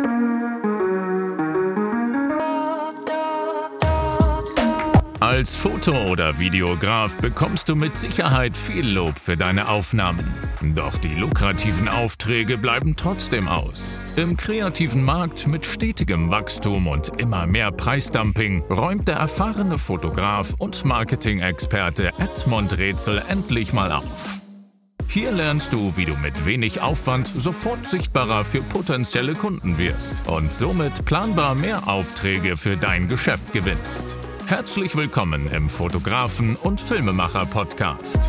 Als Foto- oder Videograf bekommst du mit Sicherheit viel Lob für deine Aufnahmen. Doch die lukrativen Aufträge bleiben trotzdem aus. Im kreativen Markt mit stetigem Wachstum und immer mehr Preisdumping räumt der erfahrene Fotograf und Marketing-Experte Edmund Rätsel endlich mal auf. Hier lernst du, wie du mit wenig Aufwand sofort sichtbarer für potenzielle Kunden wirst und somit planbar mehr Aufträge für dein Geschäft gewinnst. Herzlich willkommen im Fotografen- und Filmemacher-Podcast.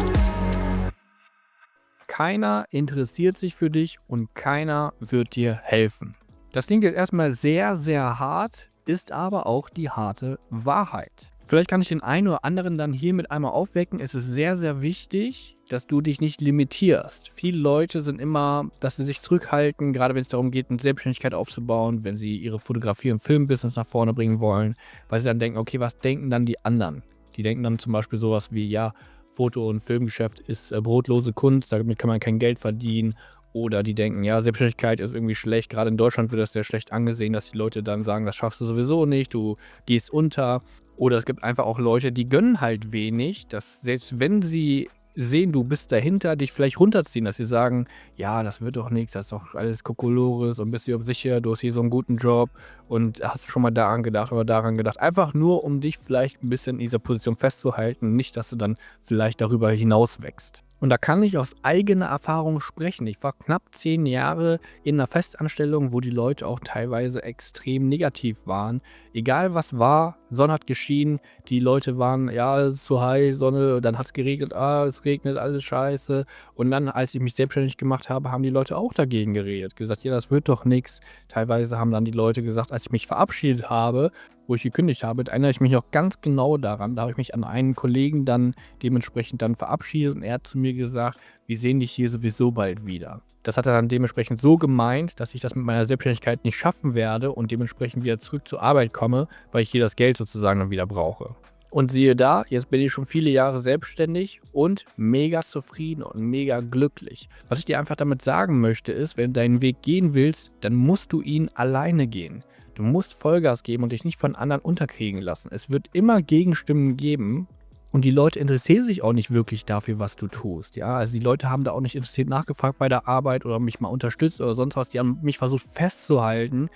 Keiner interessiert sich für dich und keiner wird dir helfen. Das klingt jetzt erstmal sehr, sehr hart, ist aber auch die harte Wahrheit. Vielleicht kann ich den einen oder anderen dann hier mit einmal aufwecken. Es ist sehr, sehr wichtig, dass du dich nicht limitierst. Viele Leute sind immer, dass sie sich zurückhalten, gerade wenn es darum geht, eine Selbstständigkeit aufzubauen, wenn sie ihre Fotografie- und Filmbusiness nach vorne bringen wollen, weil sie dann denken, okay, was denken dann die anderen? Die denken dann zum Beispiel sowas wie, ja, Foto- und Filmgeschäft ist brotlose Kunst, damit kann man kein Geld verdienen. Oder die denken, ja, Selbstständigkeit ist irgendwie schlecht. Gerade in Deutschland wird das sehr schlecht angesehen, dass die Leute dann sagen, das schaffst du sowieso nicht, du gehst unter. Oder es gibt einfach auch Leute, die gönnen halt wenig, dass selbst wenn sie sehen, du bist dahinter, dich vielleicht runterziehen, dass sie sagen, ja, das wird doch nichts, das ist doch alles Kokolores und bist dir sicher, du hast hier so einen guten Job und hast schon mal daran gedacht oder daran gedacht. Einfach nur, um dich vielleicht ein bisschen in dieser Position festzuhalten, nicht, dass du dann vielleicht darüber hinaus wächst. Und da kann ich aus eigener Erfahrung sprechen. Ich war knapp 10 Jahre in einer Festanstellung, wo die Leute auch teilweise extrem negativ waren. Egal was war, Sonne hat geschienen, die Leute waren, ja, es ist zu heiß, Sonne, dann hat es geregnet, es regnet, alles scheiße. Und dann, als ich mich selbstständig gemacht habe, haben die Leute auch dagegen geredet, gesagt, ja, das wird doch nichts. Teilweise haben dann die Leute gesagt, als ich mich verabschiedet habe, wo ich gekündigt habe, erinnere ich mich noch ganz genau daran. Da habe ich mich an einen Kollegen dann dementsprechend dann verabschiedet und er hat zu mir gesagt, wir sehen dich hier sowieso bald wieder. Das hat er dann dementsprechend so gemeint, dass ich das mit meiner Selbstständigkeit nicht schaffen werde und dementsprechend wieder zurück zur Arbeit komme, weil ich hier das Geld sozusagen dann wieder brauche. Und siehe da, jetzt bin ich schon viele Jahre selbstständig und mega zufrieden und mega glücklich. Was ich dir einfach damit sagen möchte ist, wenn du deinen Weg gehen willst, dann musst du ihn alleine gehen. Du musst Vollgas geben und dich nicht von anderen unterkriegen lassen. Es wird immer Gegenstimmen geben und die Leute interessieren sich auch nicht wirklich dafür, was du tust. Ja? Also die Leute haben da auch nicht interessiert nachgefragt bei der Arbeit oder mich mal unterstützt oder sonst was. Die haben mich versucht festzuhalten,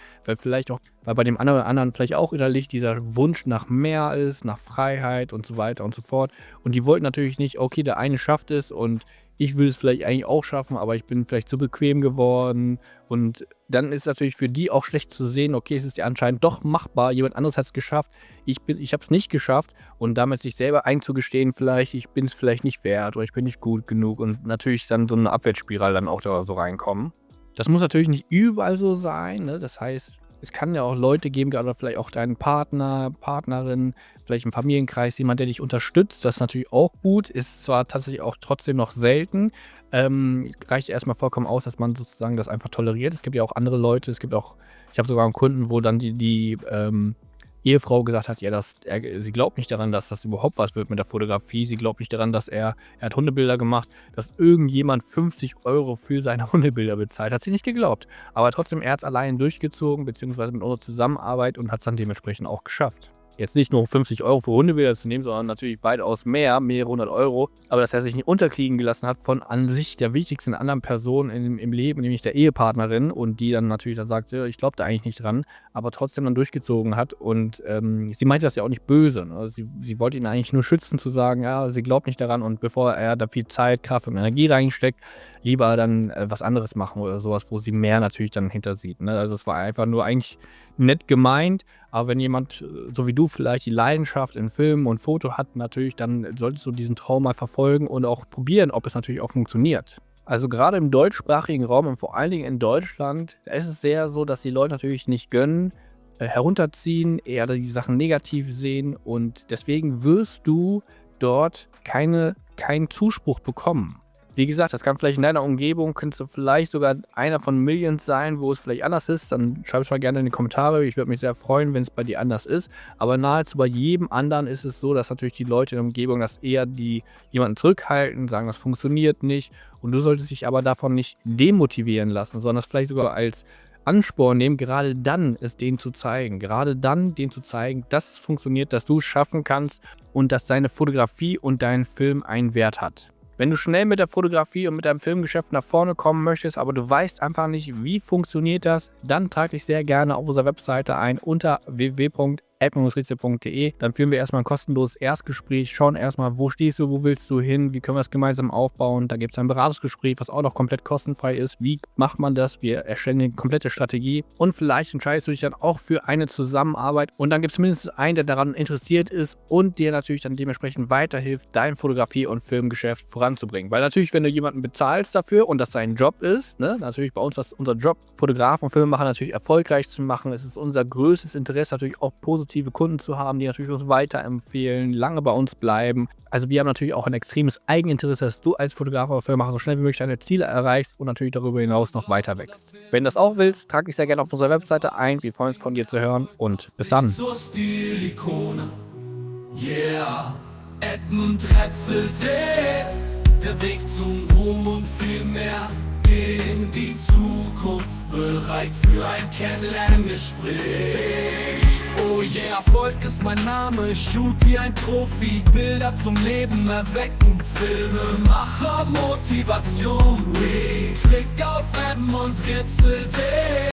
weil bei dem anderen vielleicht auch innerlich dieser Wunsch nach mehr ist, nach Freiheit und so weiter und so fort. Und die wollten natürlich nicht, okay, der eine schafft es und ich will es vielleicht eigentlich auch schaffen, aber ich bin vielleicht zu bequem geworden. Und dann ist es natürlich für die auch schlecht zu sehen, okay, es ist ja anscheinend doch machbar, jemand anderes hat es geschafft, ich habe es nicht geschafft. Und damit sich selber einzugestehen, vielleicht, ich bin es vielleicht nicht wert oder ich bin nicht gut genug. Und natürlich dann so eine Abwärtsspirale dann auch da so reinkommen. Das muss natürlich nicht überall so sein, ne? Das heißt, es kann ja auch Leute geben, oder vielleicht auch deinen Partner, Partnerin, vielleicht im Familienkreis, jemand, der dich unterstützt. Das ist natürlich auch gut, ist zwar tatsächlich auch trotzdem noch selten. Reicht erstmal vollkommen aus, dass man sozusagen das einfach toleriert. Es gibt ja auch andere Leute, ich habe sogar einen Kunden, wo dann die Ehefrau gesagt hat, ja, sie glaubt nicht daran, dass das überhaupt was wird mit der Fotografie. Sie glaubt nicht daran, dass er hat Hundebilder gemacht, dass irgendjemand 50 € für seine Hundebilder bezahlt. Hat sie nicht geglaubt. Aber trotzdem, er hat es allein durchgezogen, beziehungsweise mit unserer Zusammenarbeit und hat es dann dementsprechend auch geschafft. Jetzt nicht nur 50 € für Hundebilder zu nehmen, sondern natürlich weitaus mehr, mehrere 100 €. Aber dass er sich nicht unterkriegen gelassen hat von an sich der wichtigsten anderen Person im Leben, nämlich der Ehepartnerin. Und die dann natürlich dann sagt, ja, ich glaube da eigentlich nicht dran, aber trotzdem dann durchgezogen hat. Und sie meinte das ja auch nicht böse. Ne? Sie wollte ihn eigentlich nur schützen, zu sagen, ja, sie glaubt nicht daran. Und bevor er da viel Zeit, Kraft und Energie reinsteckt, lieber dann was anderes machen oder sowas, wo sie mehr natürlich dann hinter sieht. Ne? Also es war einfach nur eigentlich nett gemeint, aber wenn jemand, so wie du vielleicht, die Leidenschaft in Film und Foto hat, natürlich, dann solltest du diesen Traum mal verfolgen und auch probieren, ob es natürlich auch funktioniert. Also gerade im deutschsprachigen Raum und vor allen Dingen in Deutschland, da ist es sehr so, dass die Leute natürlich nicht gönnen, herunterziehen, eher die Sachen negativ sehen und deswegen wirst du dort keinen Zuspruch bekommen. Wie gesagt, das kann vielleicht in deiner Umgebung, könntest du vielleicht sogar einer von Millions sein, wo es vielleicht anders ist. Dann schreib es mal gerne in die Kommentare. Ich würde mich sehr freuen, wenn es bei dir anders ist. Aber nahezu bei jedem anderen ist es so, dass natürlich die Leute in der Umgebung das eher jemanden zurückhalten, sagen, das funktioniert nicht. Und du solltest dich aber davon nicht demotivieren lassen, sondern das vielleicht sogar als Ansporn nehmen, gerade dann es denen zu zeigen. Gerade dann denen zu zeigen, dass es funktioniert, dass du es schaffen kannst und dass deine Fotografie und dein Film einen Wert hat. Wenn du schnell mit der Fotografie und mit deinem Filmgeschäft nach vorne kommen möchtest, aber du weißt einfach nicht, wie funktioniert das, dann trag dich sehr gerne auf unserer Webseite ein unter www.edmund-rizze.de. Dann führen wir erstmal ein kostenloses Erstgespräch, schauen erstmal, wo stehst du, wo willst du hin, wie können wir es gemeinsam aufbauen. Da gibt es ein Beratungsgespräch, was auch noch komplett kostenfrei ist. Wie macht man das? Wir erstellen eine komplette Strategie und vielleicht entscheidest du dich dann auch für eine Zusammenarbeit und dann gibt es mindestens einen, der daran interessiert ist und dir natürlich dann dementsprechend weiterhilft, dein Fotografie- und Filmgeschäft voranzubringen. Weil natürlich, wenn du jemanden bezahlst dafür und das sein Job ist, ne, natürlich bei uns das ist unser Job, Fotografen und Filmemacher natürlich erfolgreich zu machen. Es ist unser größtes Interesse, natürlich auch positive Kunden zu haben, die natürlich uns weiterempfehlen, lange bei uns bleiben. Also wir haben natürlich auch ein extremes Eigeninteresse, dass du als Fotograf oder Filmemacher so schnell wie möglich deine Ziele erreichst und natürlich darüber hinaus noch weiter wächst. Wenn du das auch willst, trag dich sehr gerne auf unserer Webseite ein. Wir freuen uns von dir zu hören und bis dann. Zur Stilikone, yeah, Edmund Rizze, der Weg zum Ruhm und viel mehr in die Zukunft, bereit für ein Kennenlerngespräch. Oh yeah, Erfolg ist mein Name, ich shoot wie ein Profi, Bilder zum Leben erwecken, Filmemacher, Motivation, klick auf Edmund Rizze.